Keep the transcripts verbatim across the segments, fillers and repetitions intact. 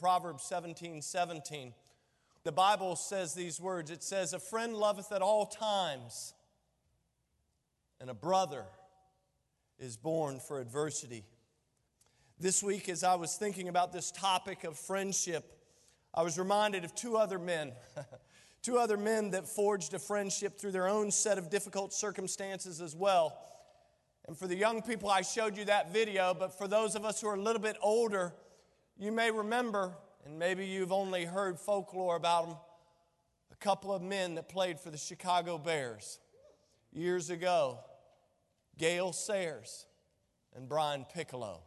Proverbs seventeen seventeen. The Bible says these words. It says, "A friend loveth at all times, and a brother is born for adversity." This week, as I was thinking about this topic of friendship, I was reminded of two other men. Two other men that forged a friendship through their own set of difficult circumstances as well. And for the young people, I showed you that video, but for those of us who are a little bit older, you may remember, and maybe you've only heard folklore about them, a couple of men that played for the Chicago Bears years ago, Gale Sayers and Brian Piccolo.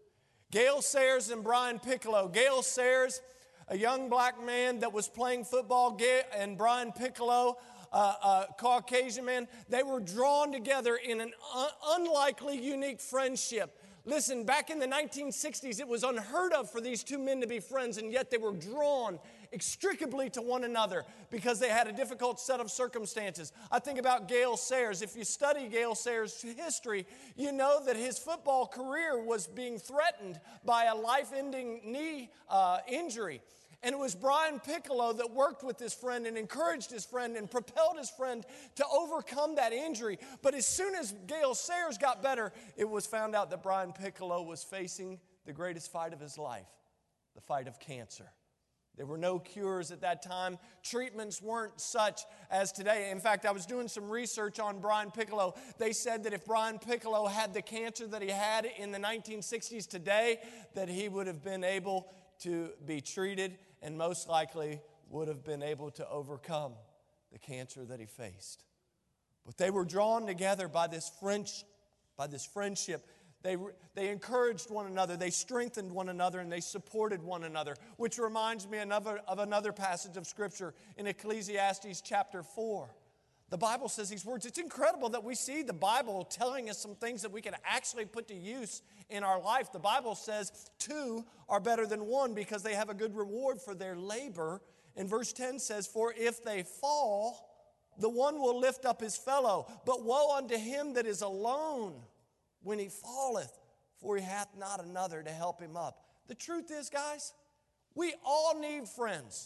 Gale Sayers and Brian Piccolo. Gale Sayers, a young black man that was playing football, and Brian Piccolo, uh, a Caucasian man, they were drawn together in an un- unlikely, unique friendship. Listen, back in the nineteen sixties, it was unheard of for these two men to be friends, and yet they were drawn inextricably to one another because they had a difficult set of circumstances. I think about Gale Sayers. If you study Gale Sayers' history, you know that his football career was being threatened by a life-ending knee uh, injury. And it was Brian Piccolo that worked with his friend and encouraged his friend and propelled his friend to overcome that injury. But as soon as Gale Sayers got better, it was found out that Brian Piccolo was facing the greatest fight of his life, the fight of cancer. There were no cures at that time. Treatments weren't such as today. In fact, I was doing some research on Brian Piccolo. They said that if Brian Piccolo had the cancer that he had in the nineteen sixties today, that he would have been able to be treated and most likely would have been able to overcome the cancer that he faced. But they were drawn together by this French, by this friendship. They, they encouraged one another, they strengthened one another, and they supported one another, which reminds me another, of another passage of Scripture in Ecclesiastes chapter four. The Bible says these words. It's incredible that we see the Bible telling us some things that we can actually put to use in our life. The Bible says two are better than one because they have a good reward for their labor. And verse ten says, "For if they fall, the one will lift up his fellow. But woe unto him that is alone when he falleth, for he hath not another to help him up." The truth is, guys, we all need friends.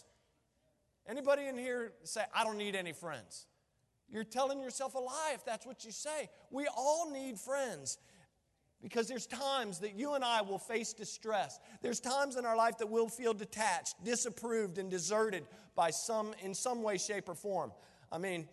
Anybody in here say, "I don't need any friends"? You're telling yourself a lie if that's what you say. We all need friends because there's times that you and I will face distress. There's times in our life that we'll feel detached, disapproved, and deserted by some in some way, shape, or form. I mean,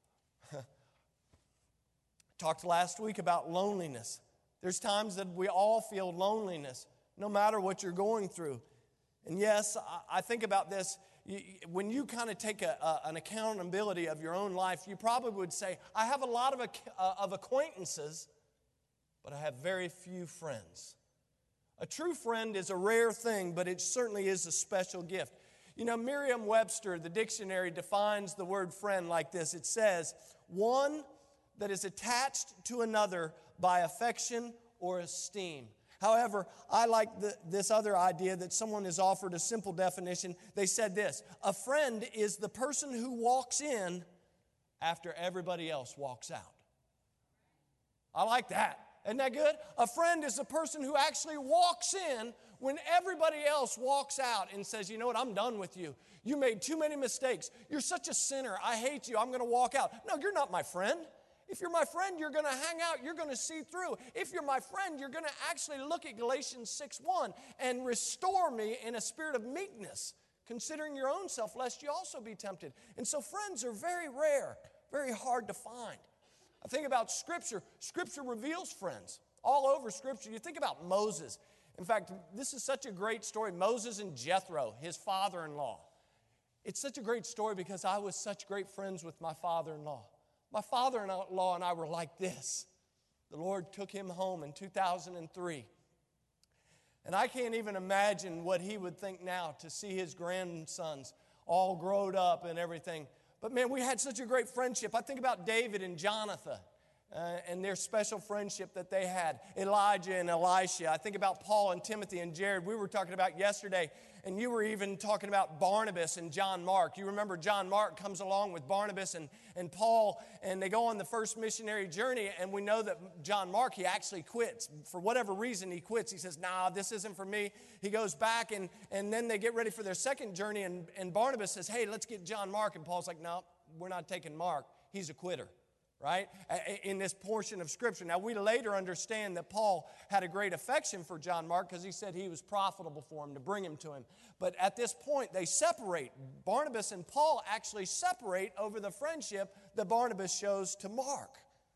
talked last week about loneliness. There's times that we all feel loneliness, no matter what you're going through. And yes, I think about this. When you kind of take a, a, an accountability of your own life, you probably would say, I have a lot of, uh, of acquaintances, but I have very few friends. A true friend is a rare thing, but it certainly is a special gift. You know, Merriam-Webster, the dictionary, defines the word friend like this. It says, one that is attached to another by affection or esteem. However, I like the, this other idea that someone has offered a simple definition. They said this: a friend is the person who walks in after everybody else walks out. I like that. Isn't that good? A friend is the person who actually walks in when everybody else walks out and says, "You know what, I'm done with you. You made too many mistakes. You're such a sinner. I hate you. I'm going to walk out." No, you're not my friend. If you're my friend, you're going to hang out. You're going to see through. If you're my friend, you're going to actually look at Galatians six one and restore me in a spirit of meekness, considering your own self, lest you also be tempted. And so friends are very rare, very hard to find. I think about Scripture. Scripture reveals friends all over Scripture. You think about Moses. In fact, this is such a great story. Moses and Jethro, his father-in-law. It's such a great story because I was such great friends with my father-in-law. My father-in-law and I were like this. The Lord took him home in two thousand three. And I can't even imagine what he would think now to see his grandsons all grown up and everything. But man, we had such a great friendship. I think about David and Jonathan. Uh, and their special friendship that they had, Elijah and Elisha. I think about Paul and Timothy and Jared. We were talking about yesterday, and you were even talking about Barnabas and John Mark. You remember John Mark comes along with Barnabas and, and Paul, and they go on the first missionary journey, and we know that John Mark, he actually quits. For whatever reason, he quits. He says, nah, this isn't for me. He goes back, and, and then they get ready for their second journey, and, and Barnabas says, hey, let's get John Mark. And Paul's like, no, we're not taking Mark. He's a quitter. Right? In this portion of Scripture. Now, we later understand that Paul had a great affection for John Mark because he said he was profitable for him to bring him to him. But at this point, they separate. Barnabas and Paul actually separate over the friendship that Barnabas shows to Mark.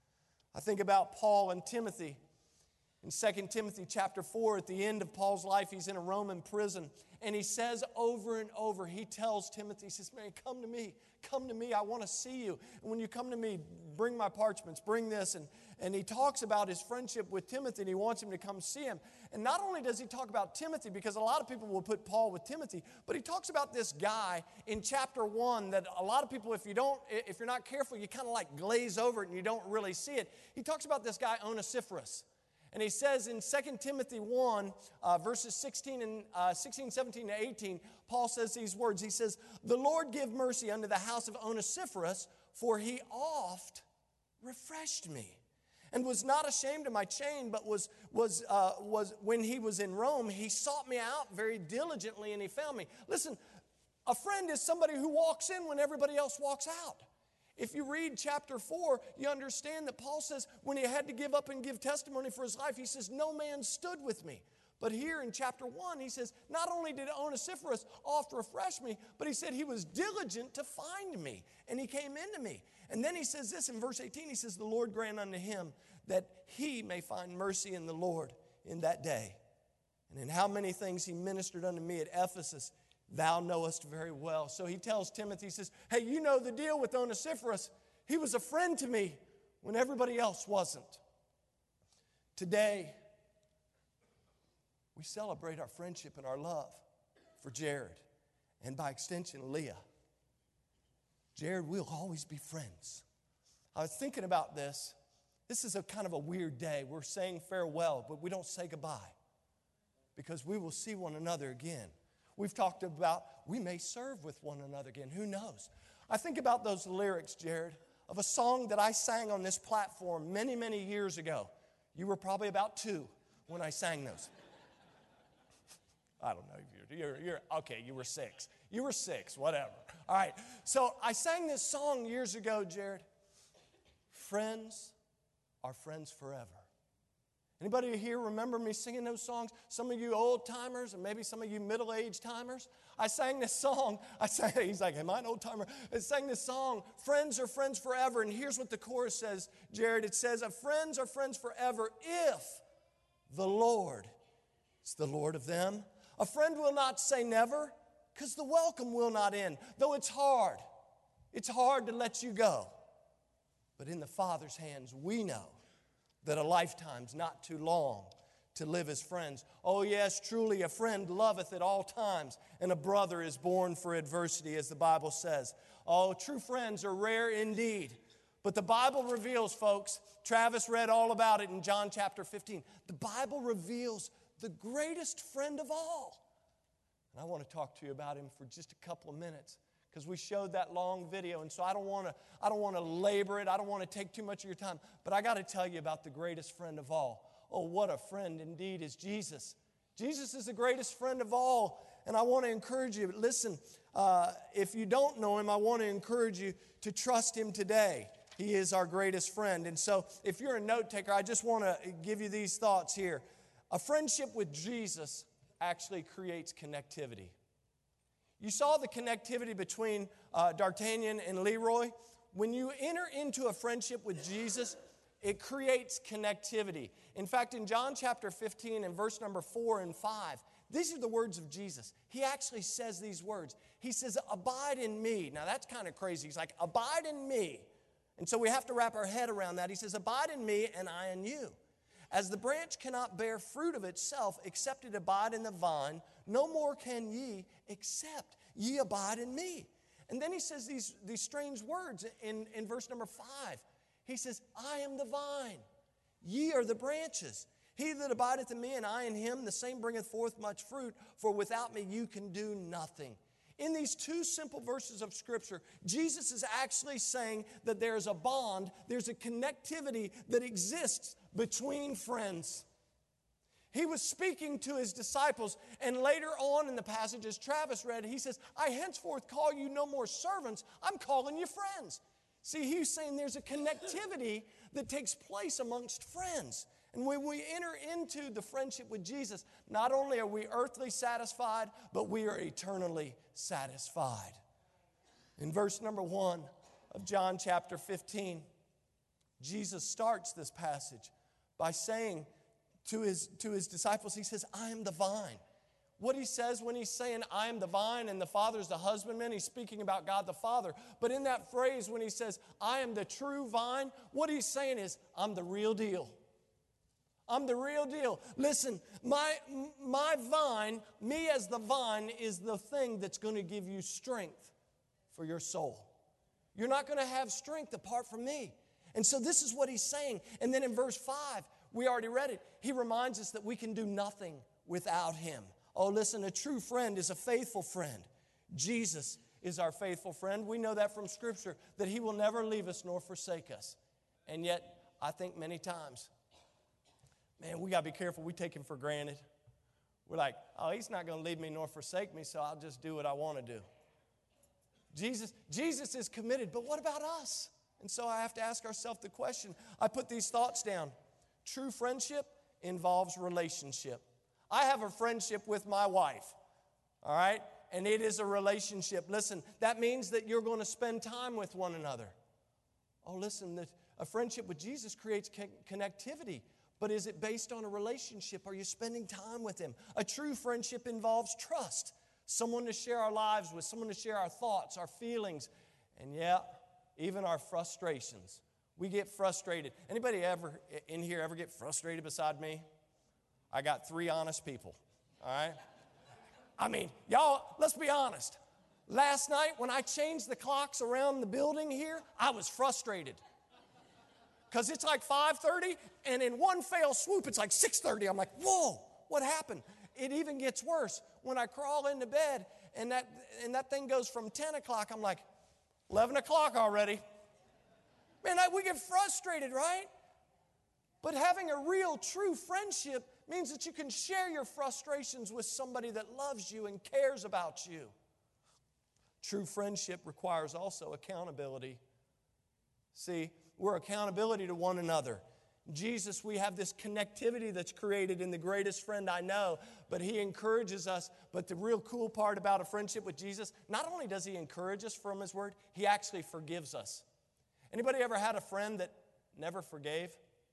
I think about Paul and Timothy. In Second Timothy chapter four, at the end of Paul's life, he's in a Roman prison. And he says over and over, he tells Timothy, he says, man, come to me. Come to me. I want to see you. And when you come to me, bring my parchments, bring this. And, and he talks about his friendship with Timothy, and he wants him to come see him. And not only does he talk about Timothy, because a lot of people will put Paul with Timothy, but he talks about this guy in chapter one that a lot of people, if you don't, if you're not careful, you kind of like glaze over it and you don't really see it. He talks about this guy, Onesiphorus. And he says in Second Timothy one, uh, verses sixteen, and, uh, sixteen, seventeen, and eighteen, Paul says these words. He says, the Lord give mercy unto the house of Onesiphorus, for he oft refreshed me, and was not ashamed of my chain, but was, was, uh, was when he was in Rome, he sought me out very diligently, and he found me. Listen, a friend is somebody who walks in when everybody else walks out. If you read chapter four, you understand that Paul says when he had to give up and give testimony for his life, he says, no man stood with me. But here in chapter one, he says, not only did Onesiphorus oft refresh me, but he said he was diligent to find me, and he came into me. And then he says this in verse eighteen, he says, the Lord grant unto him that he may find mercy in the Lord in that day. And in how many things he ministered unto me at Ephesus, thou knowest very well. So he tells Timothy, he says, hey, you know the deal with Onesiphorus. He was a friend to me when everybody else wasn't. Today, we celebrate our friendship and our love for Jared, and by extension, Leah. Jared, we'll always be friends. I was thinking about this. This is a kind of a weird day. We're saying farewell, but we don't say goodbye because we will see one another again. We've talked about we may serve with one another again. Who knows? I think about those lyrics, Jared, of a song that I sang on this platform many, many years ago. You were probably about two when I sang those. I don't know. You're, you're, you're, okay, you were six. You were six, whatever. All right. So I sang this song years ago, Jared. Friends are friends forever. Anybody here remember me singing those songs? Some of you old timers, and maybe some of you middle-aged timers. I sang this song. I sang, he's like, am I an old timer? I sang this song, Friends are friends forever. And here's what the chorus says, Jared. It says, friends are friends forever if the Lord is the Lord of them. A friend will not say never, because the welcome will not end. Though it's hard. It's hard to let you go. But in the Father's hands, we know that a lifetime's not too long to live as friends. Oh yes, truly a friend loveth at all times, and a brother is born for adversity, as the Bible says. Oh, true friends are rare indeed. But the Bible reveals, folks, Travis read all about it in John chapter fifteen. The Bible reveals the greatest friend of all. And I want to talk to you about him for just a couple of minutes, because we showed that long video, and so I don't want to I don't want to labor it. I don't want to take too much of your time. But I got to tell you about the greatest friend of all. Oh, what a friend indeed is Jesus. Jesus is the greatest friend of all, and I want to encourage you. Listen, uh, if you don't know him, I want to encourage you to trust him today. He is our greatest friend. And so if you're a note taker, I just want to give you these thoughts here. A friendship with Jesus actually creates connectivity. You saw the connectivity between uh, D'Artagnan and Leroy. When you enter into a friendship with Jesus, it creates connectivity. In fact, in John chapter fifteen and verse number four and five, these are the words of Jesus. He actually says these words. He says, abide in me. Now that's kind of crazy. He's like, abide in me. And so we have to wrap our head around that. He says, abide in me and I in you. As the branch cannot bear fruit of itself except it abide in the vine, no more can ye except ye abide in me. And then he says these, these strange words in, in verse number five. He says, I am the vine, ye are the branches. He that abideth in me and I in him, the same bringeth forth much fruit, for without me you can do nothing. In these two simple verses of Scripture, Jesus is actually saying that there's a bond, there's a connectivity that exists between friends. He was speaking to his disciples, and later on in the passage, as Travis read, he says, I henceforth call you no more servants, I'm calling you friends. See, he's saying there's a connectivity that takes place amongst friends. And when we enter into the friendship with Jesus, not only are we earthly satisfied, but we are eternally satisfied. In verse number one of John chapter fifteen, Jesus starts this passage by saying to his, to his disciples, he says, I am the vine. What he says when he's saying, I am the vine and the Father's the husbandman, he's speaking about God the Father. But in that phrase, when he says, I am the true vine, what he's saying is, I'm the real deal. I'm the real deal. Listen, my, my vine, me as the vine, is the thing that's going to give you strength for your soul. You're not going to have strength apart from me. And so this is what he's saying. And then in verse five, we already read it. He reminds us that we can do nothing without him. Oh, listen, a true friend is a faithful friend. Jesus is our faithful friend. We know that from Scripture, that he will never leave us nor forsake us. And yet, I think many times, man, we got to be careful. We take him for granted. We're like, oh, he's not going to leave me nor forsake me, so I'll just do what I want to do. Jesus, Jesus is committed, but what about us? And so I have to ask ourselves the question. I put these thoughts down. True friendship involves relationship. I have a friendship with my wife, all right? And it is a relationship. Listen, that means that you're going to spend time with one another. Oh, listen, the, a friendship with Jesus creates co- connectivity. But is it based on a relationship? Are you spending time with him? A true friendship involves trust. Someone to share our lives with, someone to share our thoughts, our feelings, and yeah, even our frustrations. We get frustrated. Anybody ever in here ever get frustrated beside me? I got three honest people, all right? I mean, y'all, let's be honest. Last night when I changed the clocks around the building here, I was frustrated. Because it's like five thirty, and in one fell swoop, it's like six thirty. I'm like, whoa, what happened? It even gets worse. When I crawl into bed, and that, and that thing goes from ten o'clock, I'm like, eleven o'clock already. Man, I, we get frustrated, right? But having a real, true friendship means that you can share your frustrations with somebody that loves you and cares about you. True friendship requires also accountability. See, we're accountability to one another. Jesus, we have this connectivity that's created in the greatest friend I know, but he encourages us. But the real cool part about a friendship with Jesus, not only does he encourage us from his word, he actually forgives us. Anybody ever had a friend that never forgave?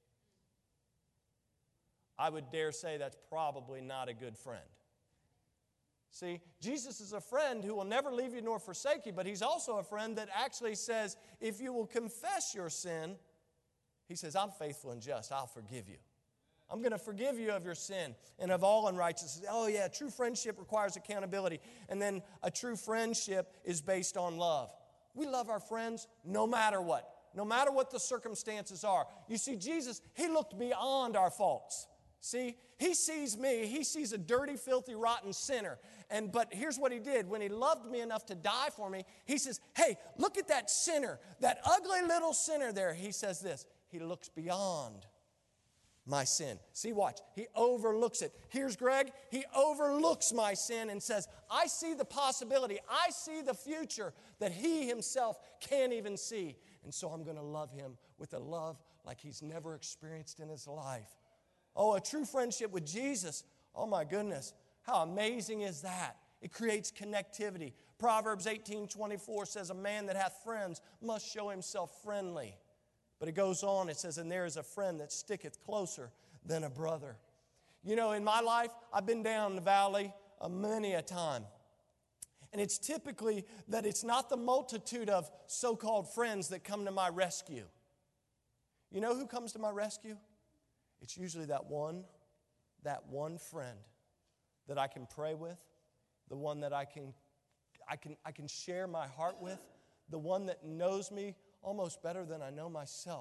I would dare say that's probably not a good friend. See, Jesus is a friend who will never leave you nor forsake you, but he's also a friend that actually says, if you will confess your sin, he says, I'm faithful and just, I'll forgive you. I'm going to forgive you of your sin and of all unrighteousness. Oh yeah, true friendship requires accountability. And then a true friendship is based on love. We love our friends no matter what, no matter what the circumstances are. You see, Jesus, he looked beyond our faults. See, he sees me, he sees a dirty, filthy, rotten sinner. And but here's what he did. When he loved me enough to die for me, he says, hey, look at that sinner, that ugly little sinner there. He says this, he looks beyond my sin. See, watch, he overlooks it. Here's Greg, he overlooks my sin and says, I see the possibility, I see the future that he himself can't even see. And so I'm going to love him with a love like he's never experienced in his life. Oh, a true friendship with Jesus. Oh, my goodness. How amazing is that? It creates connectivity. Proverbs eighteen twenty-four says, a man that hath friends must show himself friendly. But it goes on, it says, and there is a friend that sticketh closer than a brother. You know, in my life, I've been down the valley uh, many a time. And it's typically that it's not the multitude of so-called friends that come to my rescue. You know who comes to my rescue? It's usually that one, that one friend that I can pray with, the one that I can, I can, I can share my heart with, the one that knows me almost better than I know myself.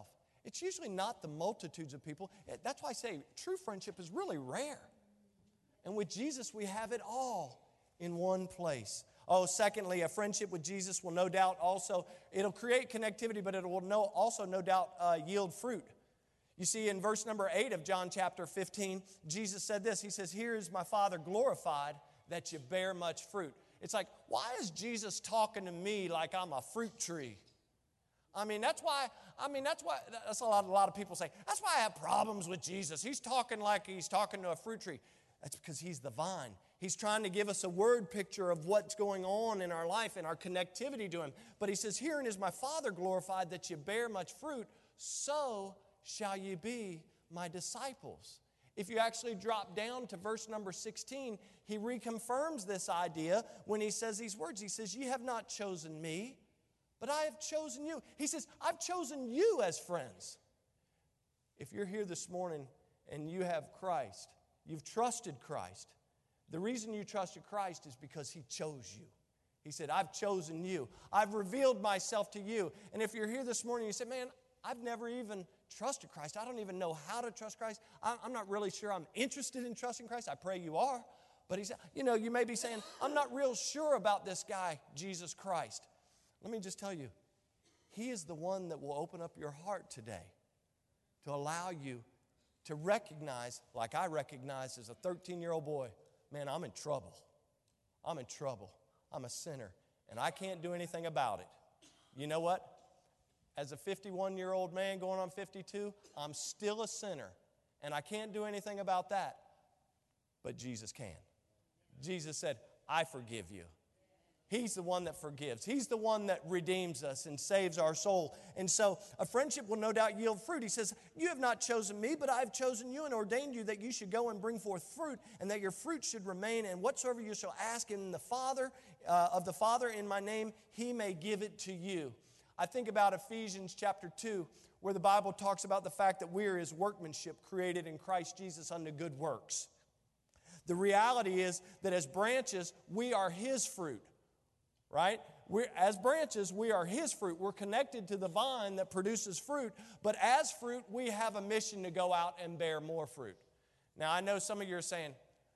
It's usually not the multitudes of people. That's why I say true friendship is really rare. And with Jesus, we have it all in one place. Oh, secondly, a friendship with Jesus will no doubt also, it'll create connectivity, but it will no, also no doubt uh, yield fruit. You see, in verse number eight of John chapter fifteen, Jesus said this. He says, "Here is my Father glorified, that you bear much fruit." It's like, why is Jesus talking to me like I'm a fruit tree? I mean, that's why, I mean, that's why, that's a lot, a lot of people say, that's why I have problems with Jesus. He's talking like he's talking to a fruit tree. That's because He's the vine. He's trying to give us a word picture of what's going on in our life and our connectivity to Him. But He says, "Herein is my Father glorified, that you bear much fruit, so shall you be my disciples." If you actually drop down to verse number sixteen, He reconfirms this idea when He says these words. He says, "Ye have not chosen me, but I have chosen you." He says, "I've chosen you as friends." If you're here this morning and you have Christ, you've trusted Christ, the reason you trusted Christ is because He chose you. He said, "I've chosen you. I've revealed myself to you." And if you're here this morning and you say, "Man, I've never even trusted Christ. I don't even know how to trust Christ. I'm not really sure I'm interested in trusting Christ." I pray you are. But He said, you know, you may be saying, "I'm not real sure about this guy, Jesus Christ." Let me just tell you, He is the one that will open up your heart today to allow you to recognize, like I recognized as a thirteen-year-old boy, man, I'm in trouble. I'm in trouble. I'm a sinner, and I can't do anything about it. You know what? As a fifty-one-year-old man going on fifty-two, I'm still a sinner, and I can't do anything about that. But Jesus can. Jesus said, "I forgive you." He's the one that forgives. He's the one that redeems us and saves our soul. And so a friendship will no doubt yield fruit. He says, "You have not chosen me, but I have chosen you and ordained you that you should go and bring forth fruit, and that your fruit should remain. And whatsoever you shall ask in the Father, uh, of the Father in my name, He may give it to you." I think about Ephesians chapter two, where the Bible talks about the fact that we are His workmanship created in Christ Jesus unto good works. The reality is that as branches, we are His fruit. Right? We're, as branches, we are His fruit. We're connected to the vine that produces fruit. But as fruit, we have a mission to go out and bear more fruit. Now, I know some of you are saying,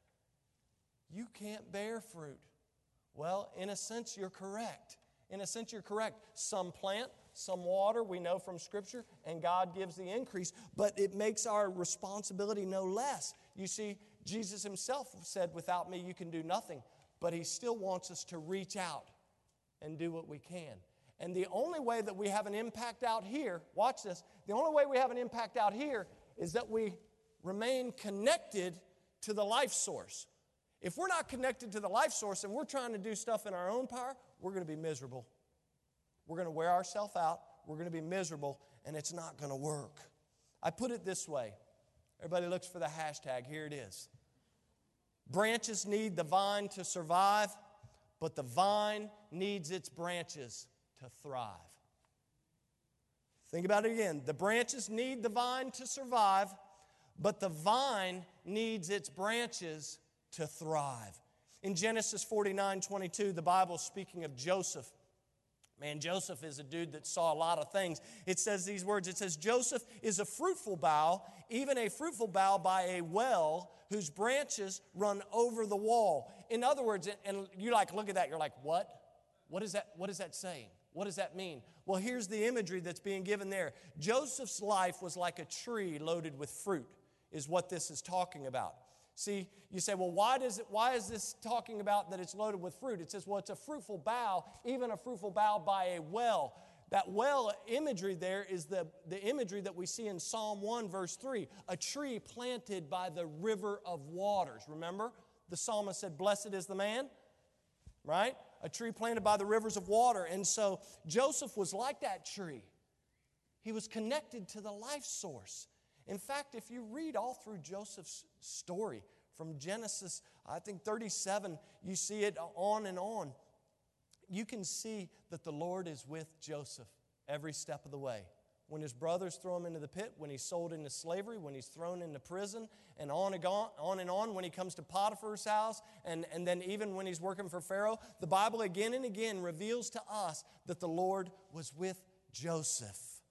"You can't bear fruit." Well, in a sense, you're correct. In a sense, you're correct. Some plant, some water, we know from Scripture, and God gives the increase. But it makes our responsibility no less. You see, Jesus Himself said, "Without me, you can do nothing." But He still wants us to reach out and do what we can. And the only way that we have an impact out here, watch this, the only way we have an impact out here is that we remain connected to the life source. If we're not connected to the life source and we're trying to do stuff in our own power, we're going to be miserable. We're going to wear ourselves out. We're going to be miserable, and it's not going to work. I put it this way. Everybody looks for the hashtag. Here it is. Branches need the vine to survive, but the vine needs its branches to thrive. Think about it again. The branches need the vine to survive, but the vine needs its branches to thrive. In Genesis forty-nine twenty-two, the Bible is speaking of Joseph. Man, Joseph is a dude that saw a lot of things. It says these words. It says, "Joseph is a fruitful bough, even a fruitful bough by a well, whose branches run over the wall." In other words, and you like look at that, you're like, what? What is that, what is that saying? What does that mean? Well, here's the imagery that's being given there. Joseph's life was like a tree loaded with fruit, is what this is talking about. See, you say, well, why does it, why is this talking about that it's loaded with fruit? It says, well, it's a fruitful bough, even a fruitful bough by a well. That well imagery there is the, the imagery that we see in Psalm one, verse three. A tree planted by the river of waters. Remember? The psalmist said, "Blessed is the man," right? A tree planted by the rivers of water. And so Joseph was like that tree. He was connected to the life source. In fact, if you read all through Joseph's story, from Genesis, I think thirty-seven, you see it on and on. You can see that the Lord is with Joseph every step of the way. When his brothers throw him into the pit, when he's sold into slavery, when he's thrown into prison, and on and on, on, and on when he comes to Potiphar's house, and, and then even when he's working for Pharaoh, the Bible again and again reveals to us that the Lord was with Joseph.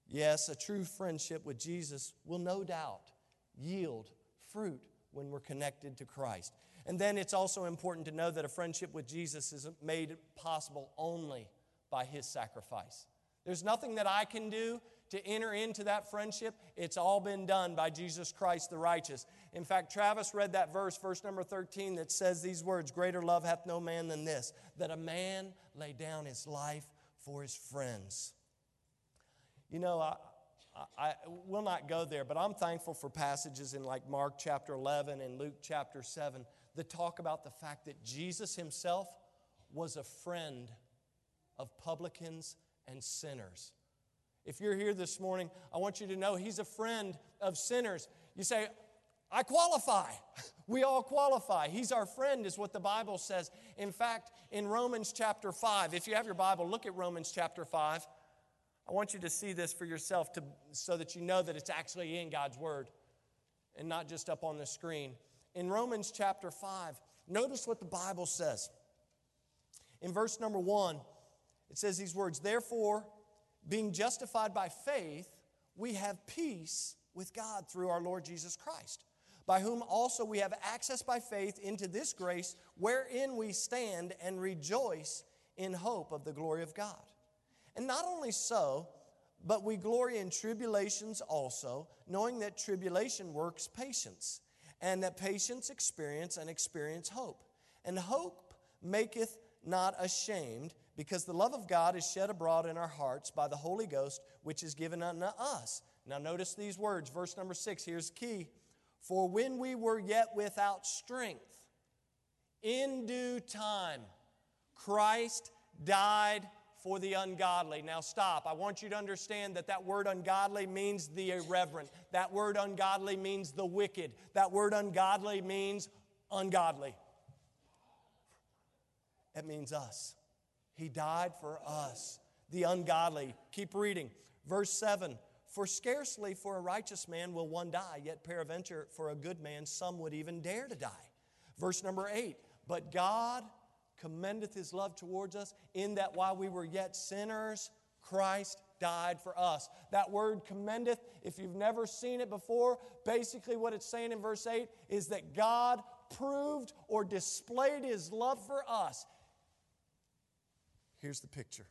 Yes, a true friendship with Jesus will no doubt yield fruit when we're connected to Christ. And then it's also important to know that a friendship with Jesus is made possible only by His sacrifice. There's nothing that I can do to enter into that friendship. It's all been done by Jesus Christ the righteous. In fact, Travis read that verse, verse number thirteen, that says these words, "Greater love hath no man than this, that a man lay down his life for his friends." You know, I, I, I will not go there, but I'm thankful for passages in like Mark chapter eleven and Luke chapter seven that talk about the fact that Jesus Himself was a friend of publicans and sinners. If you're here this morning, I want you to know He's a friend of sinners. You say, I qualify. We all qualify. He's our friend is what the Bible says. In fact, in Romans chapter five, if you have your Bible, look at Romans chapter five. I want you to see this for yourself to, so that you know that it's actually in God's Word and not just up on the screen. In Romans chapter five, notice what the Bible says. In verse number one, it says these words, "Therefore, being justified by faith, we have peace with God through our Lord Jesus Christ, by whom also we have access by faith into this grace wherein we stand and rejoice in hope of the glory of God. And not only so, but we glory in tribulations also, knowing that tribulation works patience, and that patience experience, and experience hope. And hope maketh not ashamed, because the love of God is shed abroad in our hearts by the Holy Ghost, which is given unto us." Now notice these words, verse number six, here's the key. "For when we were yet without strength, in due time, Christ died for the ungodly." Now stop. I want you to understand that that word ungodly means the irreverent. That word ungodly means the wicked. That word ungodly means ungodly. It means us. He died for us, the ungodly. Keep reading. Verse seven, "For scarcely for a righteous man will one die, yet peradventure for a good man some would even dare to die." Verse number eight, "But God commendeth His love towards us, in that while we were yet sinners, Christ died for us." That word commendeth, if you've never seen it before, basically what it's saying in verse eight is that God proved or displayed His love for us. Here's the picture.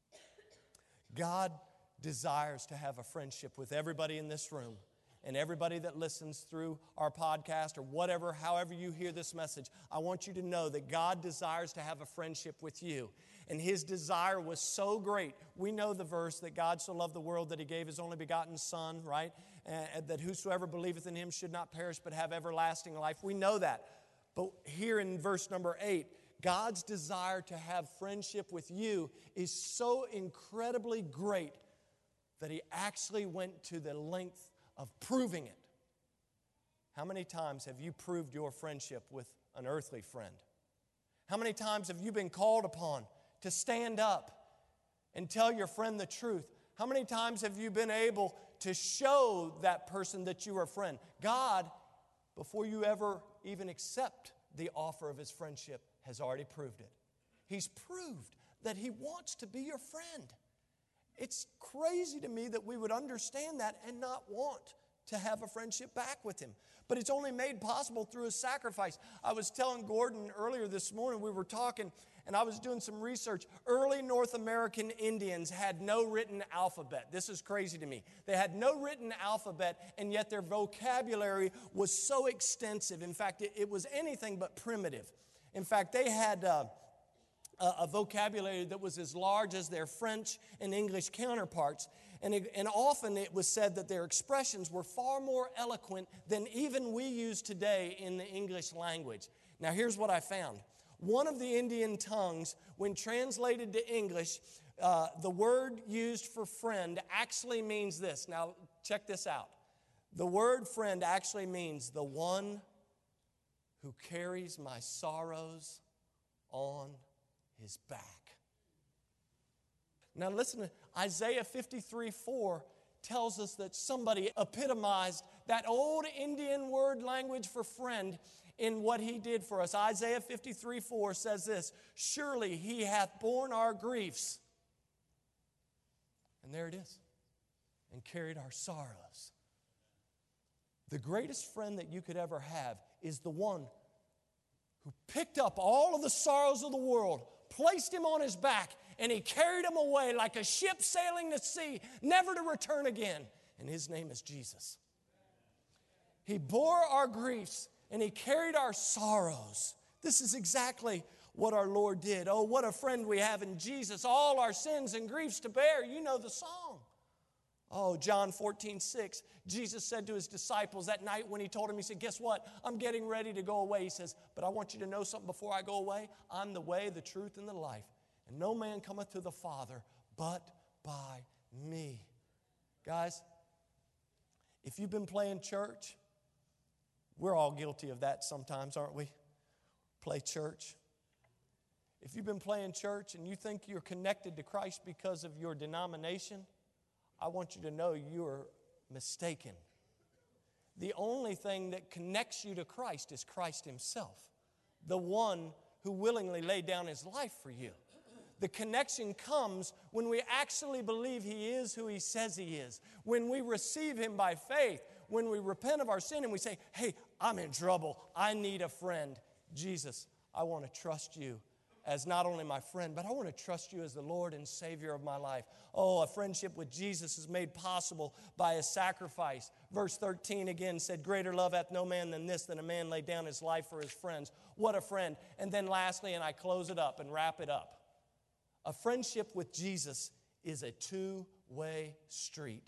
God desires to have a friendship with everybody in this room and everybody that listens through our podcast or whatever, however you hear this message. I want you to know that God desires to have a friendship with you. And His desire was so great. We know the verse that God so loved the world that He gave His only begotten Son, right? And that whosoever believeth in Him should not perish but have everlasting life. We know that. But here in verse number eight, God's desire to have friendship with you is so incredibly great that He actually went to the length of proving it. How many times have you proved your friendship with an earthly friend? How many times have you been called upon to stand up and tell your friend the truth? How many times have you been able to show that person that you are a friend? God, before you ever even accept the offer of His friendship, has already proved it. He's proved that He wants to be your friend. It's crazy to me that we would understand that and not want to have a friendship back with Him. But it's only made possible through His sacrifice. I was telling Gordon earlier this morning, we were talking, and I was doing some research. Early North American Indians had no written alphabet. This is crazy to me. They had no written alphabet, and yet their vocabulary was so extensive. In fact, it, it was anything but primitive. In fact, they had uh, a, a vocabulary that was as large as their French and English counterparts. And, it, and often it was said that their expressions were far more eloquent than even we use today in the English language. Now, here's what I found. One of the Indian tongues, when translated to English, uh, the word used for friend actually means this. Now, check this out. The word friend actually means the one who carries my sorrows on his back. Now listen, to Isaiah fifty-three four tells us that somebody epitomized that old Indian word language for friend in what he did for us. Isaiah fifty-three four says this, "Surely He hath borne our griefs." And there it is. and carried our sorrows. The greatest friend that you could ever have is the one who picked up all of the sorrows of the world, placed him on his back, and he carried him away like a ship sailing the sea, never to return again. And his name is Jesus. He bore our griefs and he carried our sorrows. This is exactly what our Lord did. Oh, what a friend we have in Jesus, all our sins and griefs to bear. You know the song. Oh, John fourteen six, Jesus said to his disciples that night when he told them, he said, guess what? I'm getting ready to go away. He says, but I want you to know something before I go away. I'm the way, the truth, and the life. And no man cometh to the Father but by me. Guys, if you've been playing church, we're all guilty of that sometimes, aren't we? Play church. If you've been playing church and you think you're connected to Christ because of your denomination, I want you to know you're mistaken. The only thing that connects you to Christ is Christ Himself, the one who willingly laid down His life for you. The connection comes when we actually believe He is who He says He is, when we receive Him by faith, when we repent of our sin and we say, hey, I'm in trouble, I need a friend. Jesus, I want to trust you as not only my friend, but I want to trust you as the Lord and Savior of my life. Oh, a friendship with Jesus is made possible by His sacrifice. Verse thirteen again said, greater love hath no man than this, than a man lay down his life for his friends. What a friend. And then lastly, and I close it up and wrap it up, a friendship with Jesus is a two-way street.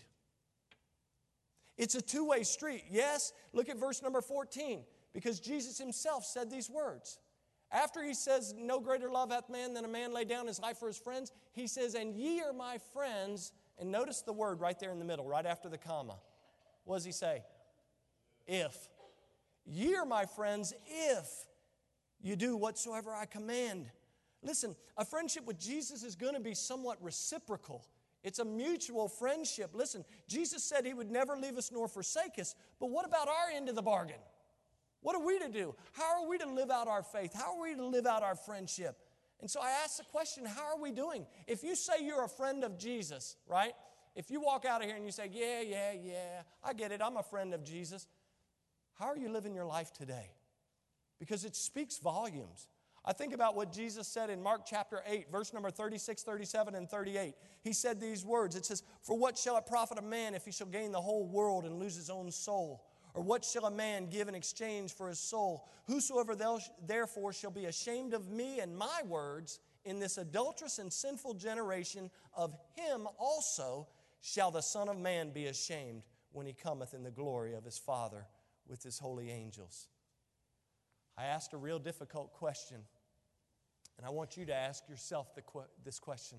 It's a two-way street. Yes, look at verse number fourteen, because Jesus Himself said these words. After He says, no greater love hath man than a man lay down his life for his friends, He says, and ye are my friends. And notice the word right there in the middle, right after the comma. What does He say? If. Ye are my friends if you do whatsoever I command. Listen, a friendship with Jesus is going to be somewhat reciprocal. It's a mutual friendship. Listen, Jesus said He would never leave us nor forsake us, but what about our end of the bargain? What are we to do? How are we to live out our faith? How are we to live out our friendship? And so I ask the question, how are we doing? If you say you're a friend of Jesus, right? If you walk out of here and you say, yeah, yeah, yeah, I get it, I'm a friend of Jesus. How are you living your life today? Because it speaks volumes. I think about what Jesus said in Mark chapter eight, verse number thirty-six, thirty-seven, and thirty-eight. He said these words. It says, for what shall it profit a man if he shall gain the whole world and lose his own soul? Or what shall a man give in exchange for his soul? Whosoever therefore shall be ashamed of me and my words in this adulterous and sinful generation, of him also shall the Son of Man be ashamed when He cometh in the glory of His Father with His holy angels. I asked a real difficult question, and I want you to ask yourself the que- this question.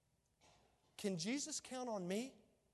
Can Jesus count on me?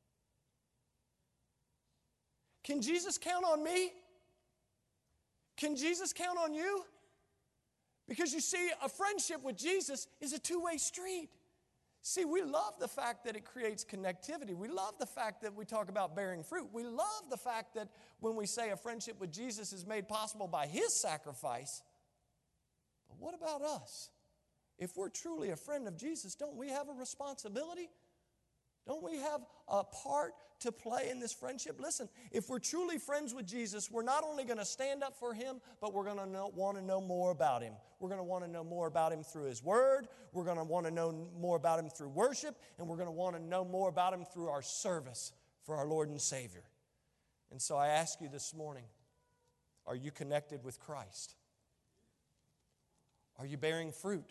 Can Jesus count on me? Can Jesus count on you? Because you see, a friendship with Jesus is a two-way street. See, we love the fact that it creates connectivity. We love the fact that we talk about bearing fruit. We love the fact that when we say a friendship with Jesus is made possible by His sacrifice. But what about us? If we're truly a friend of Jesus, don't we have a responsibility? Don't we have a part to play in this friendship? Listen, if we're truly friends with Jesus, we're not only going to stand up for Him, but we're going to know, want to know more about Him. We're going to want to know more about Him through His Word. We're going to want to know more about Him through worship. And we're going to want to know more about Him through our service for our Lord and Savior. And so I ask you this morning, are you connected with Christ? Are you bearing fruit?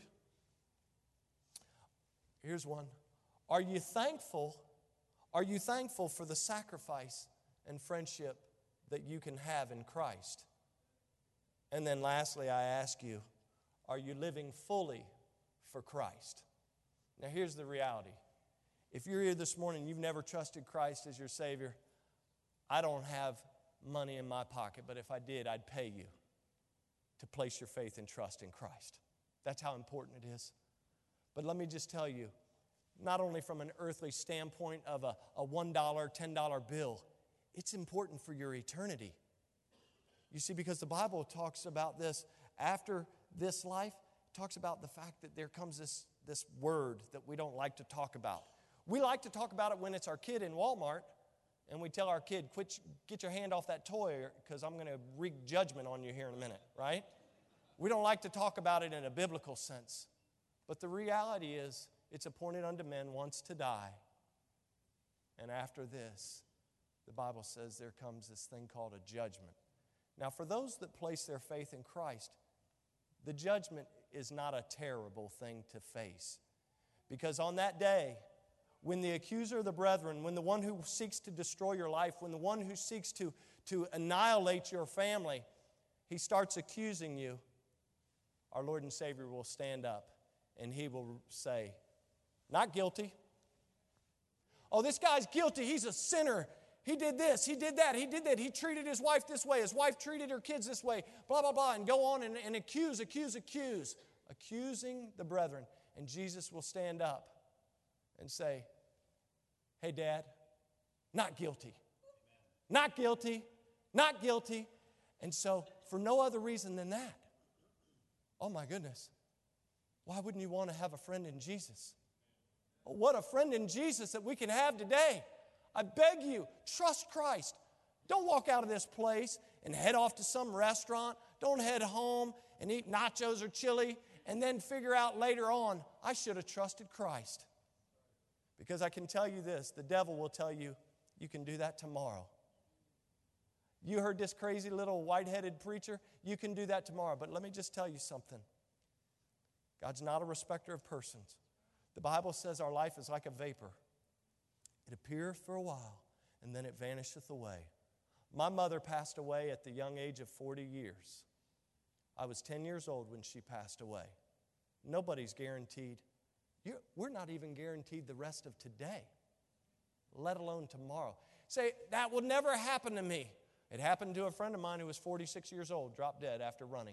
Here's one. Are you thankful? Are you thankful for the sacrifice and friendship that you can have in Christ? And then lastly, I ask you, are you living fully for Christ? Now here's the reality. If you're here this morning and you've never trusted Christ as your Savior, I don't have money in my pocket, but if I did, I'd pay you to place your faith and trust in Christ. That's how important it is. But let me just tell you, not only from an earthly standpoint of a, a one dollar, ten dollar bill, it's important for your eternity. You see, because the Bible talks about this after this life, it talks about the fact that there comes this, this word that we don't like to talk about. We like to talk about it when it's our kid in Walmart, and we tell our kid, quit, get your hand off that toy because I'm going to wreak judgment on you here in a minute, right? We don't like to talk about it in a biblical sense. But the reality is, it's appointed unto men once to die. And after this, the Bible says there comes this thing called a judgment. Now, for those that place their faith in Christ, the judgment is not a terrible thing to face. Because on that day, when the accuser of the brethren, when the one who seeks to destroy your life, when the one who seeks to, to annihilate your family, he starts accusing you, our Lord and Savior will stand up and He will say, not guilty. Oh, this guy's guilty. He's a sinner. He did this. He did that. He did that. He treated his wife this way. His wife treated her kids this way. Blah, blah, blah. And go on and, and accuse, accuse, accuse. Accusing the brethren. And Jesus will stand up and say, hey, Dad, not guilty. Not guilty. Not guilty. And so, for no other reason than that, oh my goodness, why wouldn't you want to have a friend in Jesus? What a friend in Jesus that we can have today. I beg you, trust Christ. Don't walk out of this place and head off to some restaurant. Don't head home and eat nachos or chili and then figure out later on, I should have trusted Christ. Because I can tell you this, the devil will tell you, you can do that tomorrow. You heard this crazy little white-headed preacher, you can do that tomorrow. But let me just tell you something. God's not a respecter of persons. The Bible says our life is like a vapor. It appeareth for a while, and then it vanisheth away. My mother passed away at the young age of forty years. I was ten years old when she passed away. Nobody's guaranteed. You're, we're not even guaranteed the rest of today, let alone tomorrow. Say, that will never happen to me. It happened to a friend of mine who was forty-six years old, dropped dead after running.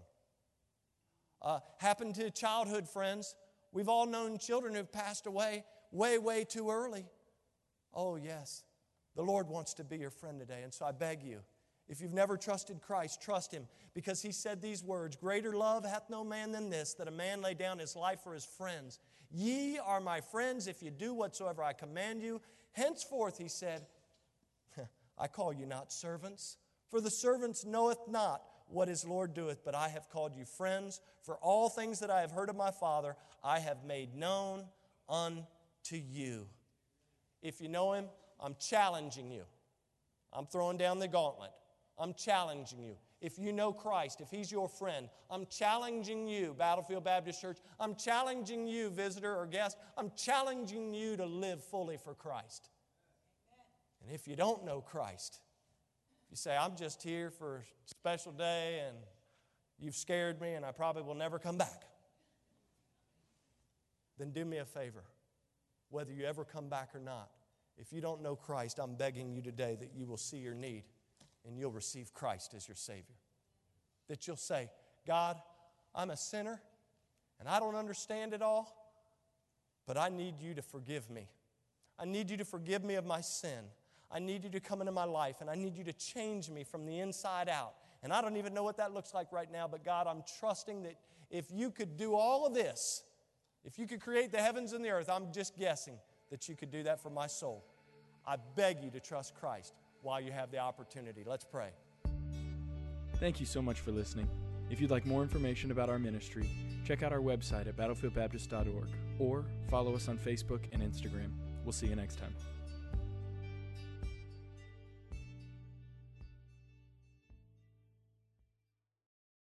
Uh, happened to childhood friends. We've all known children who've passed away way, way too early. Oh, yes. The Lord wants to be your friend today. And so I beg you, if you've never trusted Christ, trust Him. Because He said these words, greater love hath no man than this, that a man lay down his life for his friends. Ye are my friends if you do whatsoever I command you. Henceforth, He said, I call you not servants, for the servants knoweth not what his Lord doeth, but I have called you friends. For all things that I have heard of my Father, I have made known unto you. If you know Him, I'm challenging you. I'm throwing down the gauntlet. I'm challenging you. If you know Christ, if He's your friend, I'm challenging you, Battlefield Baptist Church. I'm challenging you, visitor or guest. I'm challenging you to live fully for Christ. And if you don't know Christ, you say, I'm just here for a special day and you've scared me and I probably will never come back. Then do me a favor, whether you ever come back or not. If you don't know Christ, I'm begging you today that you will see your need and you'll receive Christ as your Savior. That you'll say, God, I'm a sinner and I don't understand it all, but I need you to forgive me. I need you to forgive me of my sin. I need you to come into my life, and I need you to change me from the inside out. And I don't even know what that looks like right now, but God, I'm trusting that if you could do all of this, if you could create the heavens and the earth, I'm just guessing that you could do that for my soul. I beg you to trust Christ while you have the opportunity. Let's pray. Thank you so much for listening. If you'd like more information about our ministry, check out our website at battlefield baptist dot org or follow us on Facebook and Instagram. We'll see you next time.